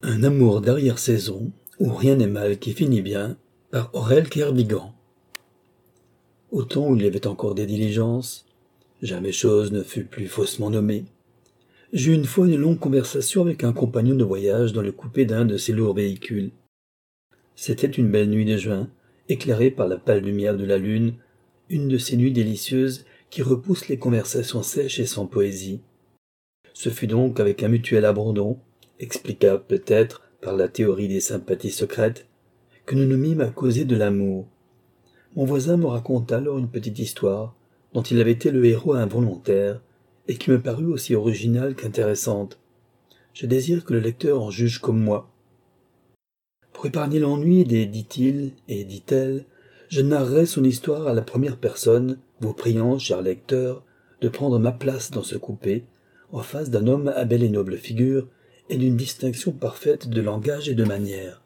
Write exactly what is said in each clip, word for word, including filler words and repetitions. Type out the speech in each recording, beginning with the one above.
Un amour d'arrière-saison, où rien n'est mal qui finit bien, par Aurel Kervigan. Au temps où il y avait encore des diligences, jamais chose ne fut plus faussement nommée. J'eus une fois une longue conversation avec un compagnon de voyage dans le coupé d'un de ces lourds véhicules. C'était une belle nuit de juin, éclairée par la pâle lumière de la lune, une de ces nuits délicieuses qui repoussent les conversations sèches et sans poésie. Ce fut donc avec un mutuel abandon, explicable peut-être par la théorie des sympathies secrètes, que nous nous mîmes à causer de l'amour. Mon voisin me raconta alors une petite histoire, dont il avait été le héros involontaire, et qui me parut aussi originale qu'intéressante. Je désire que le lecteur en juge comme moi. Pour épargner l'ennui des dit-il et dit-elle, je narrerai son histoire à la première personne, vous priant, cher lecteur, de prendre ma place dans ce coupé, en face d'un homme à belle et noble figure, et d'une distinction parfaite de langage et de manières.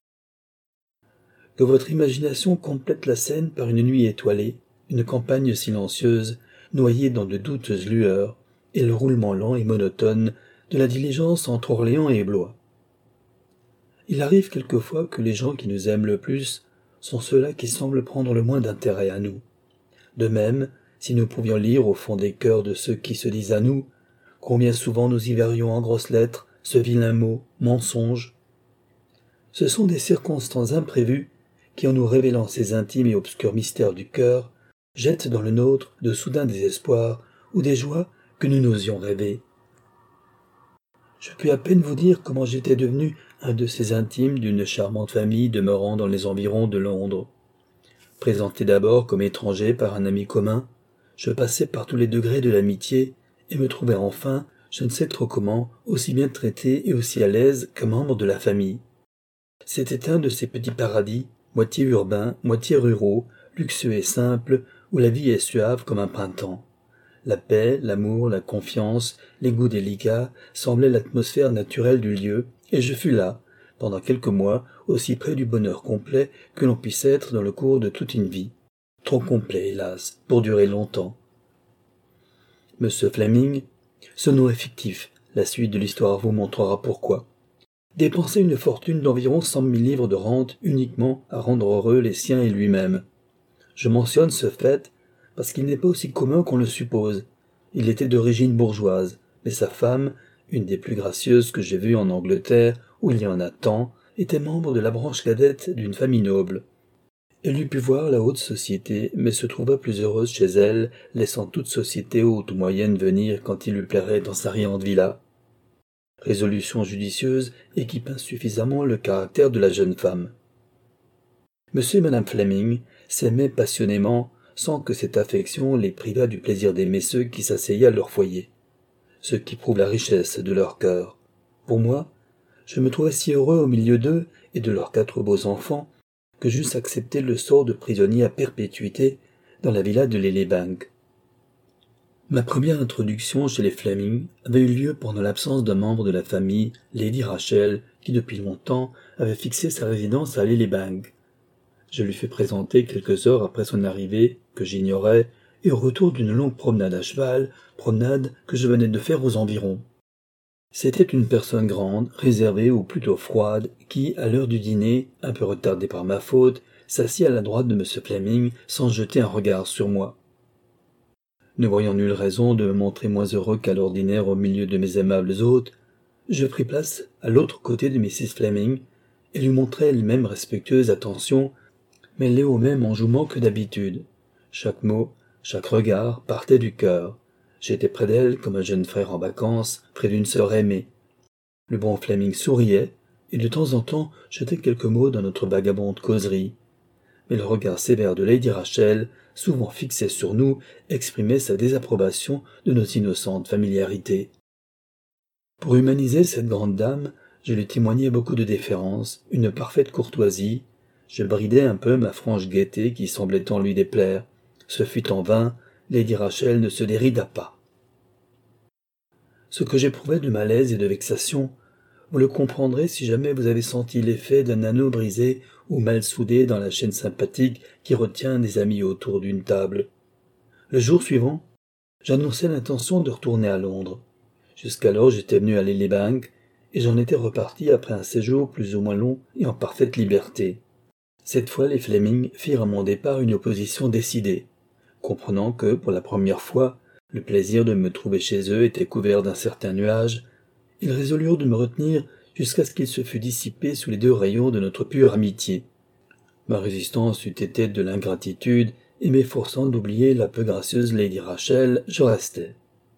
Que votre imagination complète la scène par une nuit étoilée, une campagne silencieuse, noyée dans de douteuses lueurs, et le roulement lent et monotone de la diligence entre Orléans et Blois. Il arrive quelquefois que les gens qui nous aiment le plus sont ceux-là qui semblent prendre le moins d'intérêt à nous. De même, si nous pouvions lire au fond des cœurs de ceux qui se disent à nous, combien souvent nous y verrions en grosses lettres ce vilain mot « mensonge ». Ce sont des circonstances imprévues qui, en nous révélant ces intimes et obscurs mystères du cœur, jettent dans le nôtre de soudains désespoirs ou des joies que nous n'osions rêver. Je puis à peine vous dire comment j'étais devenu un de ces intimes d'une charmante famille demeurant dans les environs de Londres. Présenté d'abord comme étranger par un ami commun, je passais par tous les degrés de l'amitié et me trouvais enfin, je ne sais trop comment, aussi bien traité et aussi à l'aise qu'un membre de la famille. C'était un de ces petits paradis, moitié urbains, moitié ruraux, luxueux et simples, où la vie est suave comme un printemps. La paix, l'amour, la confiance, les goûts délicats semblaient l'atmosphère naturelle du lieu, et je fus là, pendant quelques mois, aussi près du bonheur complet que l'on puisse être dans le cours de toute une vie. Trop complet, hélas, pour durer longtemps. Monsieur Fleming, ce nom est fictif, la suite de l'histoire vous montrera pourquoi. Dépensait une fortune d'environ cent mille livres de rente uniquement à rendre heureux les siens et lui-même. Je mentionne ce fait parce qu'il n'est pas aussi commun qu'on le suppose. Il était d'origine bourgeoise, mais sa femme, une des plus gracieuses que j'ai vues en Angleterre, où il y en a tant, était membre de la branche cadette d'une famille noble. Elle eût pu voir la haute société, mais se trouva plus heureuse chez elle, laissant toute société haute ou moyenne venir quand il lui plairait dans sa riante villa. Résolution judicieuse et qui peint suffisamment le caractère de la jeune femme. Monsieur et madame Fleming s'aimaient passionnément, sans que cette affection les privât du plaisir d'aimer ceux qui s'asseyaient à leur foyer, ce qui prouve la richesse de leur cœur. Pour moi, je me trouvais si heureux au milieu d'eux et de leurs quatre beaux enfants que j'eusse accepté le sort de prisonnier à perpétuité dans la villa de Lillibank. Ma première introduction chez les Fleming avait eu lieu pendant l'absence d'un membre de la famille, Lady Rachel, qui depuis longtemps avait fixé sa résidence à Lillibank. Je lui fus présenté quelques heures après son arrivée, que j'ignorais, et au retour d'une longue promenade à cheval, promenade que je venais de faire aux environs. C'était une personne grande, réservée ou plutôt froide, qui, à l'heure du dîner, un peu retardée par ma faute, s'assit à la droite de M. Fleming sans jeter un regard sur moi. Ne voyant nulle raison de me montrer moins heureux qu'à l'ordinaire au milieu de mes aimables hôtes, je pris place à l'autre côté de Mrs Fleming et lui montrai la même respectueuse attention, mêlée au même enjouement que d'habitude. Chaque mot, chaque regard partait du cœur. J'étais près d'elle comme un jeune frère en vacances, près d'une sœur aimée. Le bon Fleming souriait, et de temps en temps jetait quelques mots dans notre vagabonde causerie. Mais le regard sévère de Lady Rachel, souvent fixé sur nous, exprimait sa désapprobation de nos innocentes familiarités. Pour humaniser cette grande dame, je lui témoignais beaucoup de déférence, une parfaite courtoisie. Je bridais un peu ma franche gaieté qui semblait tant lui déplaire. Ce fut en vain, Lady Rachel ne se dérida pas. Ce que j'éprouvais de malaise et de vexation, vous le comprendrez si jamais vous avez senti l'effet d'un anneau brisé ou mal soudé dans la chaîne sympathique qui retient des amis autour d'une table. Le jour suivant, j'annonçai l'intention de retourner à Londres. Jusqu'alors j'étais venu à Lillibank, et j'en étais reparti après un séjour plus ou moins long et en parfaite liberté. Cette fois, les Fleming firent à mon départ une opposition décidée. Comprenant que, pour la première fois, le plaisir de me trouver chez eux était couvert d'un certain nuage, ils résolurent de me retenir jusqu'à ce qu'il se fût dissipé sous les deux rayons de notre pure amitié. Ma résistance eût été de l'ingratitude, et m'efforçant d'oublier la peu gracieuse Lady Rachel, je restai.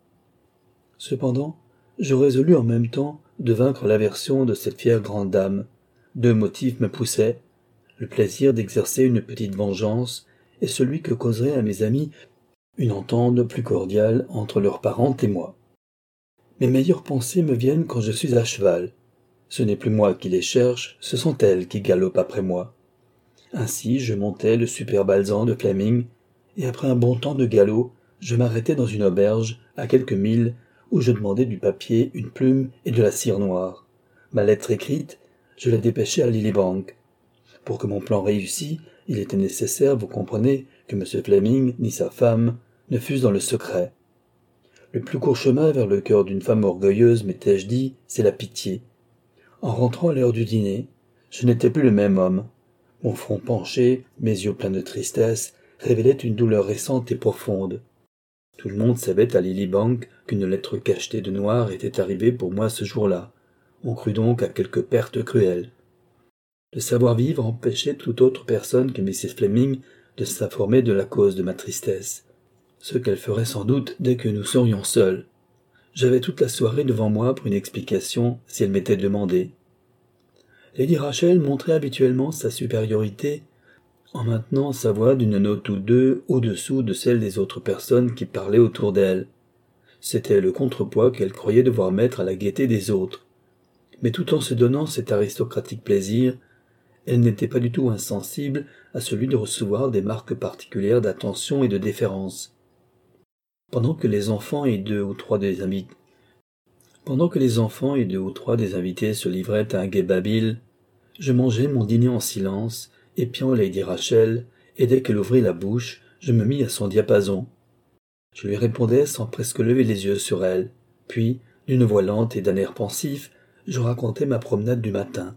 Cependant, je résolus en même temps de vaincre l'aversion de cette fière grande dame. Deux motifs me poussaient, le plaisir d'exercer une petite vengeance, et celui que causerait à mes amis une entente plus cordiale entre leurs parentes et moi. Mes meilleures pensées me viennent quand je suis à cheval. Ce n'est plus moi qui les cherche, ce sont elles qui galopent après moi. Ainsi je montai le superbe alezan de Fleming, et après un bon temps de galop, je m'arrêtai dans une auberge, à quelques milles, où je demandai du papier, une plume et de la cire noire. Ma lettre écrite, je la dépêchai à Lillibank. Pour que mon plan réussît, il était nécessaire, vous comprenez, que M. Fleming ni sa femme ne fussent dans le secret. Le plus court chemin vers le cœur d'une femme orgueilleuse, m'étais-je dit, c'est la pitié. En rentrant à l'heure du dîner, je n'étais plus le même homme. Mon front penché, mes yeux pleins de tristesse, révélaient une douleur récente et profonde. Tout le monde savait à Lillibank qu'une lettre cachetée de noir était arrivée pour moi ce jour-là. On crut donc à quelque perte cruelle. Le savoir-vivre empêchait toute autre personne que Missus Fleming de s'informer de la cause de ma tristesse, ce qu'elle ferait sans doute dès que nous serions seuls. J'avais toute la soirée devant moi pour une explication si elle m'était demandée. Lady Rachel montrait habituellement sa supériorité en maintenant sa voix d'une note ou deux au-dessous de celle des autres personnes qui parlaient autour d'elle. C'était le contrepoids qu'elle croyait devoir mettre à la gaieté des autres. Mais tout en se donnant cet aristocratique plaisir, elle n'était pas du tout insensible à celui de recevoir des marques particulières d'attention et de déférence. Pendant que les enfants et deux ou trois des invités Pendant que les enfants et deux ou trois des invités se livraient à un gai babil, je mangeais mon dîner en silence, épiant Lady Rachel, et dès qu'elle ouvrit la bouche, je me mis à son diapason. Je lui répondais sans presque lever les yeux sur elle, puis, d'une voix lente et d'un air pensif, je racontais ma promenade du matin.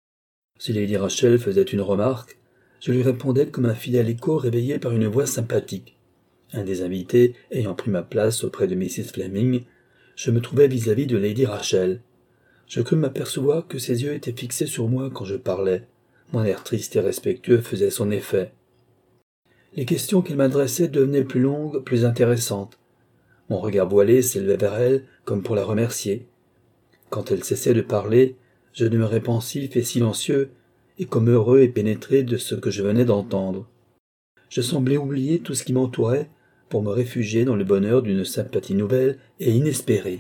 Si Lady Rachel faisait une remarque, je lui répondais comme un fidèle écho réveillé par une voix sympathique. Un des invités ayant pris ma place auprès de Missus Fleming, je me trouvais vis-à-vis de Lady Rachel. Je crus m'apercevoir que ses yeux étaient fixés sur moi quand je parlais. Mon air triste et respectueux faisait son effet. Les questions qu'elle m'adressait devenaient plus longues, plus intéressantes. Mon regard voilé s'élevait vers elle comme pour la remercier. Quand elle cessait de parler, je demeurais pensif et silencieux, et comme heureux et pénétré de ce que je venais d'entendre. Je semblais oublier tout ce qui m'entourait pour me réfugier dans le bonheur d'une sympathie nouvelle et inespérée.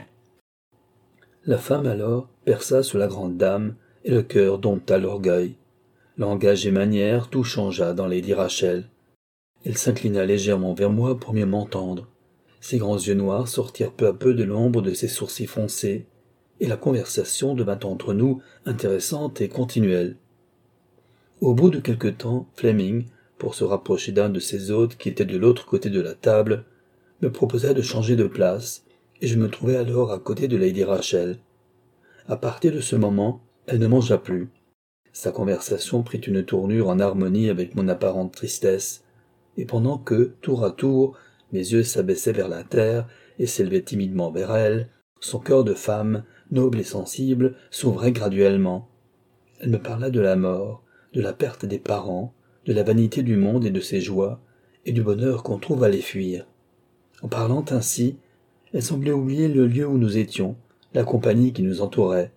La femme alors perça sous la grande dame, et le cœur dompta l'orgueil. Langage et manière, tout changea dans Lady Rachel. Elle s'inclina légèrement vers moi pour mieux m'entendre. Ses grands yeux noirs sortirent peu à peu de l'ombre de ses sourcils foncés, et la conversation devint entre nous intéressante et continuelle. Au bout de quelque temps, Fleming, pour se rapprocher d'un de ses hôtes qui était de l'autre côté de la table, me proposa de changer de place, et je me trouvai alors à côté de Lady Rachel. À partir de ce moment, elle ne mangea plus. Sa conversation prit une tournure en harmonie avec mon apparente tristesse, et pendant que, tour à tour, mes yeux s'abaissaient vers la terre et s'élevaient timidement vers elle, son cœur de femme, noble et sensible, s'ouvrait graduellement. Elle me parla de la mort, de la perte des parents, de la vanité du monde et de ses joies, et du bonheur qu'on trouve à les fuir. En parlant ainsi, elle semblait oublier le lieu où nous étions, la compagnie qui nous entourait.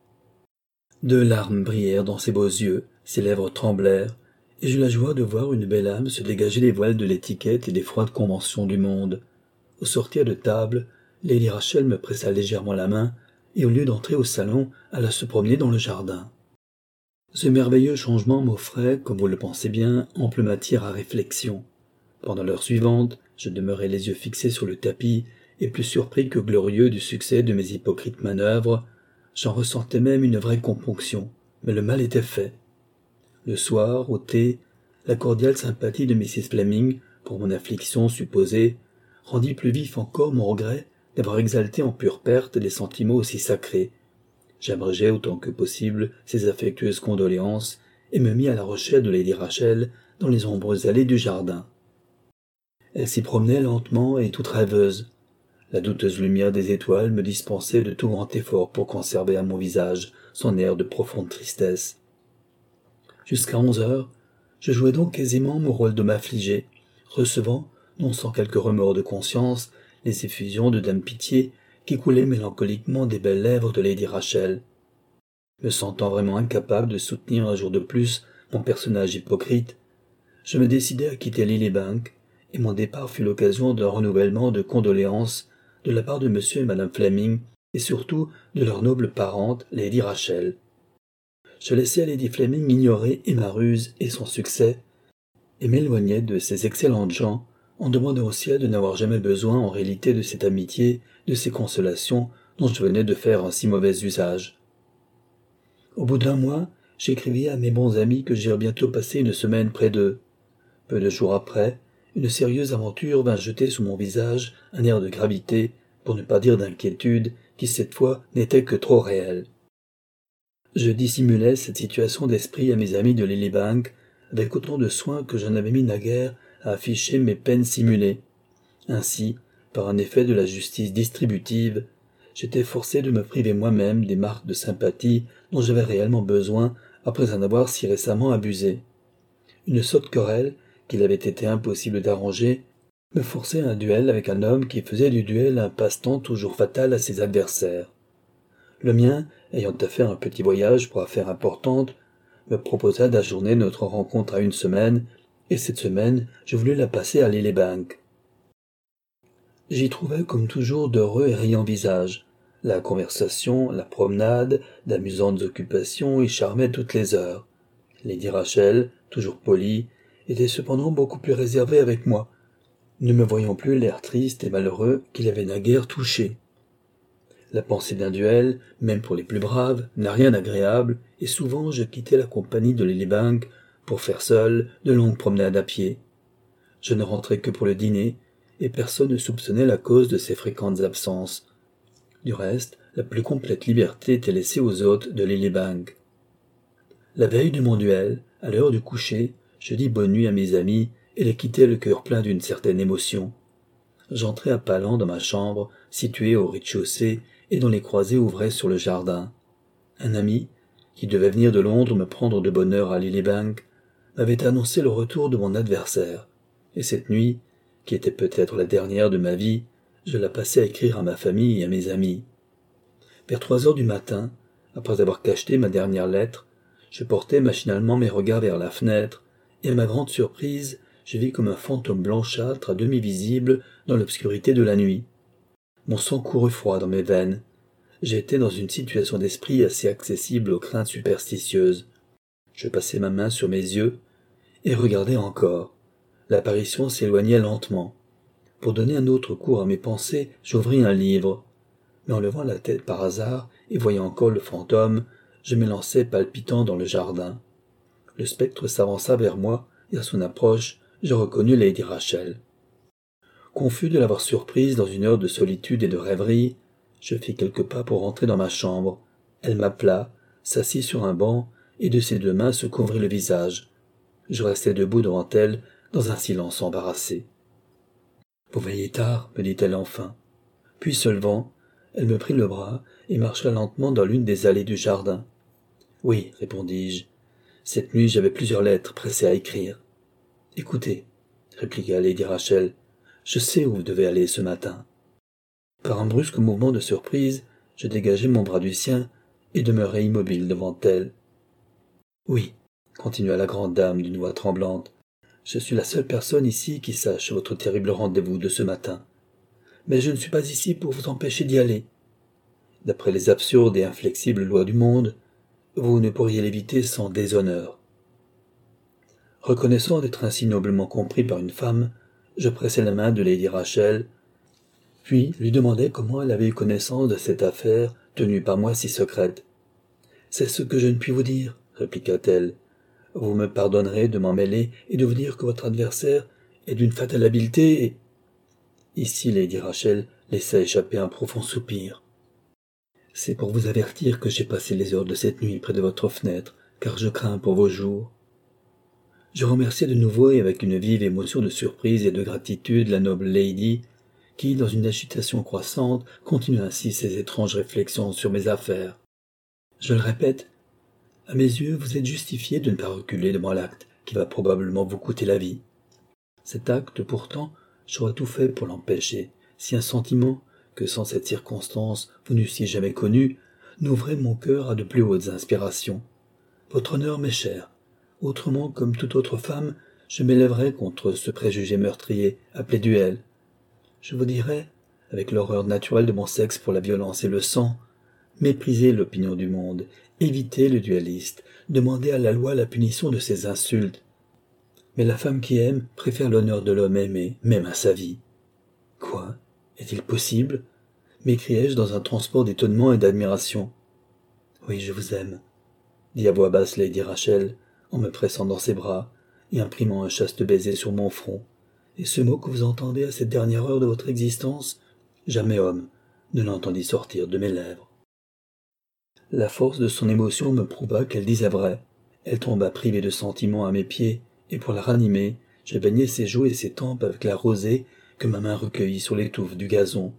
Deux larmes brillèrent dans ses beaux yeux, ses lèvres tremblèrent, et j'eus la joie de voir une belle âme se dégager des voiles de l'étiquette et des froides conventions du monde. Au sortir de table, Lady Rachel me pressa légèrement la main, et au lieu d'entrer au salon, alla se promener dans le jardin. Ce merveilleux changement m'offrait, comme vous le pensez bien, ample matière à réflexion. Pendant l'heure suivante, je demeurai les yeux fixés sur le tapis, et plus surpris que glorieux du succès de mes hypocrites manœuvres, j'en ressentais même une vraie componction, mais le mal était fait. Le soir, au thé, la cordiale sympathie de Missus Fleming, pour mon affliction supposée, rendit plus vif encore mon regret d'avoir exalté en pure perte des sentiments aussi sacrés. J'abreugai autant que possible ses affectueuses condoléances et me mis à la recherche de lady Rachel dans les ombreuses allées du jardin. Elle s'y promenait lentement et toute rêveuse. La douteuse lumière des étoiles me dispensait de tout grand effort pour conserver à mon visage son air de profonde tristesse. Jusqu'à onze heures, je jouais donc aisément mon rôle d'homme affligé, recevant, non sans quelques remords de conscience, les effusions de dame Pitié qui coulaient mélancoliquement des belles lèvres de lady Rachel. Me sentant vraiment incapable de soutenir un jour de plus mon personnage hypocrite, je me décidai à quitter Lilybank, et mon départ fut l'occasion d'un renouvellement de condoléances de la part de monsieur et madame Fleming, et surtout de leur noble parente, lady Rachel. Je laissai lady Fleming ignorer et ma ruse et son succès, et m'éloignai de ces excellentes gens, en demandant au ciel de n'avoir jamais besoin en réalité de cette amitié, de ces consolations dont je venais de faire un si mauvais usage. Au bout d'un mois, j'écrivis à mes bons amis que j'irais bientôt passer une semaine près d'eux. Peu de jours après, une sérieuse aventure vint jeter sous mon visage un air de gravité, pour ne pas dire d'inquiétude, qui cette fois n'était que trop réel. Je dissimulai cette situation d'esprit à mes amis de Lilybank, avec autant de soin que j'en avais mis naguère à afficher mes peines simulées. Ainsi, par un effet de la justice distributive, j'étais forcé de me priver moi-même des marques de sympathie dont j'avais réellement besoin après en avoir si récemment abusé. Une sotte querelle, qu'il avait été impossible d'arranger, me forçait à un duel avec un homme qui faisait du duel un passe-temps toujours fatal à ses adversaires. Le mien, ayant à faire un petit voyage pour affaires importantes, me proposa d'ajourner notre rencontre à une semaine, et cette semaine, je voulus la passer à Lilybank. J'y trouvais comme toujours d'heureux et riants visages. La conversation, la promenade, d'amusantes occupations y charmaient toutes les heures. Lady Rachel, toujours polie, était cependant beaucoup plus réservée avec moi, ne me voyant plus l'air triste et malheureux qu'il avait naguère touché. La pensée d'un duel, même pour les plus braves, n'a rien d'agréable, et souvent je quittais la compagnie de Lilybank pour faire seul de longues promenades à pied. Je ne rentrais que pour le dîner, et personne ne soupçonnait la cause de ces fréquentes absences. Du reste, la plus complète liberté était laissée aux hôtes de Lilybank. La veille de mon duel, à l'heure du coucher, je dis bonne nuit à mes amis et les quittai le cœur plein d'une certaine émotion. J'entrai à pas lents dans ma chambre, située au rez-de-chaussée et dont les croisées ouvraient sur le jardin. Un ami, qui devait venir de Londres me prendre de bonne heure à Lilybank, m'avait annoncé le retour de mon adversaire, et cette nuit, qui était peut-être la dernière de ma vie, je la passai à écrire à ma famille et à mes amis. Vers trois heures du matin, après avoir cacheté ma dernière lettre, je portai machinalement mes regards vers la fenêtre, et à ma grande surprise, je vis comme un fantôme blanchâtre à demi visible dans l'obscurité de la nuit. Mon sang courut froid dans mes veines. J'étais dans une situation d'esprit assez accessible aux craintes superstitieuses. Je passai ma main sur mes yeux, et regardai encore. L'apparition s'éloignait lentement. Pour donner un autre cours à mes pensées, j'ouvris un livre. Mais en levant la tête par hasard et voyant encore le fantôme, je m'élançai palpitant dans le jardin. Le spectre s'avança vers moi, et à son approche, je reconnus lady Rachel. Confus de l'avoir surprise dans une heure de solitude et de rêverie, je fis quelques pas pour rentrer dans ma chambre. Elle m'appela, s'assit sur un banc, et de ses deux mains se couvrit le visage. Je restai debout devant elle, dans un silence embarrassé. « Vous veillez tard, me dit-elle enfin. Puis se levant, elle me prit le bras et marcha lentement dans l'une des allées du jardin. « Oui, répondis-je. Cette nuit j'avais plusieurs lettres pressées à écrire. »« Écoutez, répliqua lady Rachel, je sais où vous devez aller ce matin. » Par un brusque mouvement de surprise, je dégageai mon bras du sien et demeurai immobile devant elle. « Oui, continua la grande dame d'une voix tremblante, je suis la seule personne ici qui sache votre terrible rendez-vous de ce matin. Mais je ne suis pas ici pour vous empêcher d'y aller. D'après les absurdes et inflexibles lois du monde, vous ne pourriez l'éviter sans déshonneur. » Reconnaissant d'être ainsi noblement compris par une femme, je pressai la main de lady Rachel, puis lui demandai comment elle avait eu connaissance de cette affaire tenue par moi si secrète. « C'est ce que je ne puis vous dire, » répliqua-t-elle. « Vous me pardonnerez de m'en mêler et de vous dire que votre adversaire est d'une fatale habileté et... » Ici lady Rachel laissa échapper un profond soupir. C'est pour vous avertir que j'ai passé les heures de cette nuit près de votre fenêtre, car je crains pour vos jours. » Je remerciai de nouveau et avec une vive émotion de surprise et de gratitude la noble lady, qui, dans une agitation croissante, continue ainsi ses étranges réflexions sur mes affaires. Je le répète, à mes yeux, vous êtes justifié de ne pas reculer devant l'acte qui va probablement vous coûter la vie. Cet acte, pourtant, j'aurais tout fait pour l'empêcher, si un sentiment, que sans cette circonstance vous n'eussiez jamais connu, n'ouvrait mon cœur à de plus hautes inspirations. Votre honneur m'est cher. Autrement, comme toute autre femme, je m'élèverais contre ce préjugé meurtrier, appelé duel. Je vous dirais, avec l'horreur naturelle de mon sexe pour la violence et le sang, méprisez l'opinion du monde, évitez le duelliste, demandez à la loi la punition de ses insultes. Mais la femme qui aime préfère l'honneur de l'homme aimé, même à sa vie. Quoi? Est-il possible? M'écriai-je dans un transport d'étonnement et d'admiration. Oui, je vous aime, dit à voix basse lady Rachel, en me pressant dans ses bras et imprimant un chaste baiser sur mon front. Et ce mot que vous entendez à cette dernière heure de votre existence, jamais homme ne l'entendit sortir de mes lèvres. La force de son émotion me prouva qu'elle disait vrai. Elle tomba privée de sentiments à mes pieds, et pour la ranimer, je baignai ses joues et ses tempes avec la rosée que ma main recueillit sur les touffes du gazon.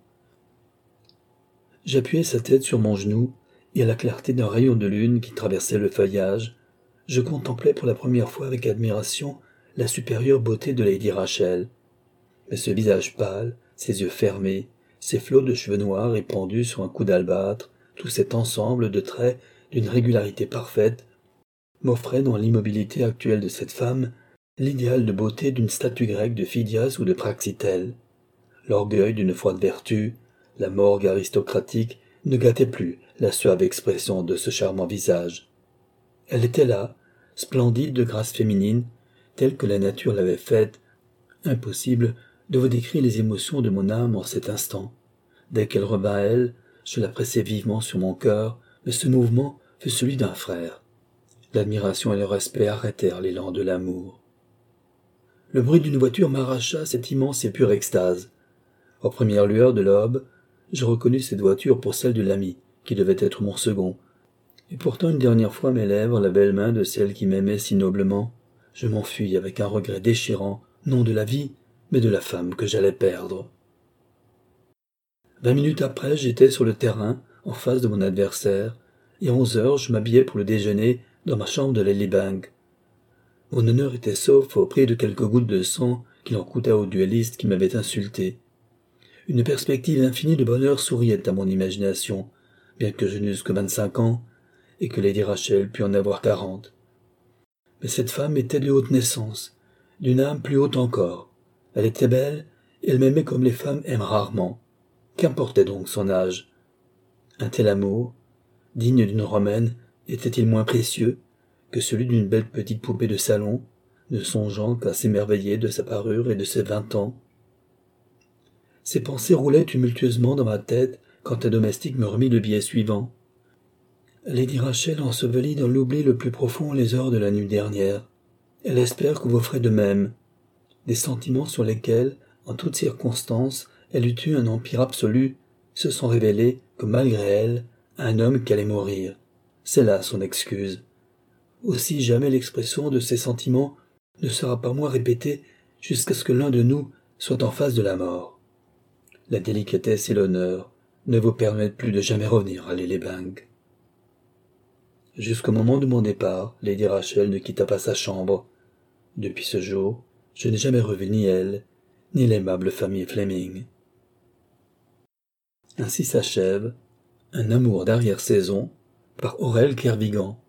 J'appuyai sa tête sur mon genou, et à la clarté d'un rayon de lune qui traversait le feuillage, je contemplai pour la première fois avec admiration la supérieure beauté de lady Rachel. Mais ce visage pâle, ses yeux fermés, ses flots de cheveux noirs épandus sur un cou d'albâtre, tout cet ensemble de traits d'une régularité parfaite, m'offrait dans l'immobilité actuelle de cette femme l'idéal de beauté d'une statue grecque de Phidias ou de Praxitèle. L'orgueil d'une froide vertu, la morgue aristocratique ne gâtait plus la suave expression de ce charmant visage. Elle était là, splendide de grâce féminine, telle que la nature l'avait faite. Impossible de vous décrire les émotions de mon âme en cet instant. Dès qu'elle revint à elle, je la pressai vivement sur mon cœur, mais ce mouvement fut celui d'un frère. L'admiration et le respect arrêtèrent l'élan de l'amour. Le bruit d'une voiture m'arracha cette immense et pure extase. Aux premières lueurs de l'aube, je reconnus cette voiture pour celle de l'ami, qui devait être mon second. Et pourtant une dernière fois mes lèvres la belle main de celle qui m'aimait si noblement, je m'enfuis avec un regret déchirant, non de la vie, mais de la femme que j'allais perdre. Vingt minutes après, j'étais sur le terrain, en face de mon adversaire, et à onze heures, je m'habillais pour le déjeuner dans ma chambre de Lelybank. Mon honneur était sauf au prix de quelques gouttes de sang qu'il en coûta au duelliste qui m'avait insulté. Une perspective infinie de bonheur souriait à mon imagination, bien que je n'eusse que vingt-cinq ans, et que lady Rachel pût en avoir quarante. Mais cette femme était de haute naissance, d'une âme plus haute encore. Elle était belle, et elle m'aimait comme les femmes aiment rarement. Qu'importait donc son âge? Un tel amour, digne d'une romaine, était-il moins précieux que celui d'une belle petite poupée de salon, ne songeant qu'à s'émerveiller de sa parure et de ses vingt ans? Ces pensées roulaient tumultueusement dans ma tête quand un domestique me remit le billet suivant. Lady Rachel ensevelit dans l'oubli le plus profond les heures de la nuit dernière. Elle espère que vous ferez de même. Des sentiments sur lesquels, en toutes circonstances, elle eût eu un empire absolu, se sont révélés que malgré elle, un homme qui allait mourir. C'est là son excuse. Aussi jamais l'expression de ces sentiments ne sera par moi répétée jusqu'à ce que l'un de nous soit en face de la mort. La délicatesse et l'honneur ne vous permettent plus de jamais revenir à Lelybank. Jusqu'au moment de mon départ, lady Rachel ne quitta pas sa chambre. Depuis ce jour, je n'ai jamais revu ni elle, ni l'aimable famille Fleming. Ainsi s'achève Un amour d'arrière-saison par Aurel Kervigan.